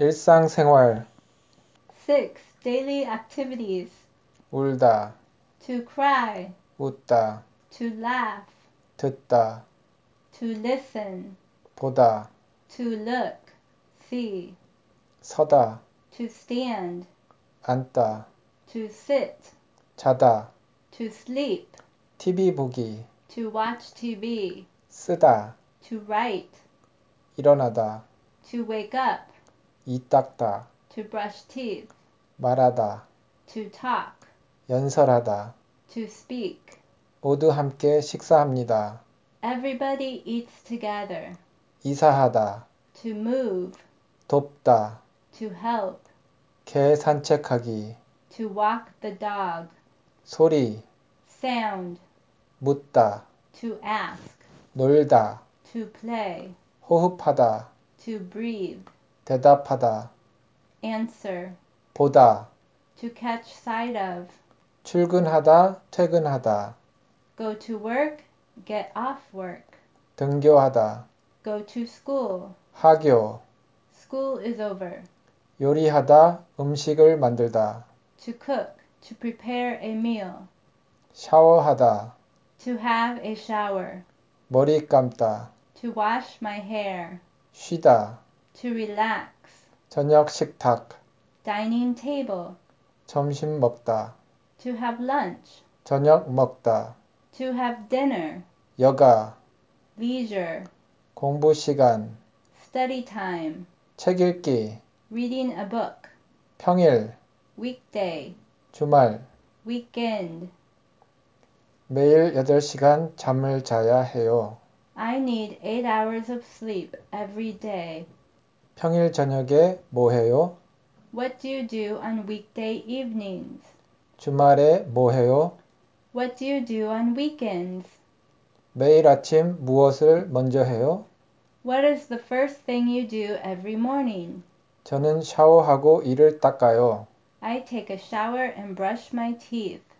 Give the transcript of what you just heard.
일상생활 6. Daily activities. 울다, To cry, 웃다, to laugh, 듣다, to listen, 보다, to look, see, 서다, to stand, 앉다, to sit, 자다, to sleep, TV 보기, to watch TV, 쓰다, to write, 일어나다, to wake up, 이 닦다, to brush teeth, 말하다, to talk, 연설하다, to speak. 모두 함께 식사합니다. Everybody eats together. 이사하다, To move, 돕다, to help, 개 산책하기, to walk the dog. 소리, Sound, 묻다, to ask, 놀다, to play, 호흡하다, to breathe, 대답하다, answer, 보다, to catch sight of, 출근하다, 퇴근하다, go to work, get off work, 등교하다, go to school, 하교, school is over, 요리하다, 음식을 만들다, to cook, to prepare a meal, 샤워하다, to have a shower, 머리 감다, to wash my hair, 쉬다, to relax, 저녁 식탁, dining table, 점심 먹다, to have lunch, 저녁 먹다, to have dinner, 여가, leisure, 공부 시간, study time, 책 읽기, reading a book, 평일, weekday, 주말, weekend. 매일 8시간 잠을 자야 해요. I need 8 hours of sleep every day. 평일 저녁에 뭐 해요? What do you do on weekday evenings? 주말에 뭐 해요? What do you do on weekends? 매일 아침 무엇을 먼저 해요? What is the first thing you do every morning? 저는 샤워하고 이를 닦아요. I take a shower and brush my teeth.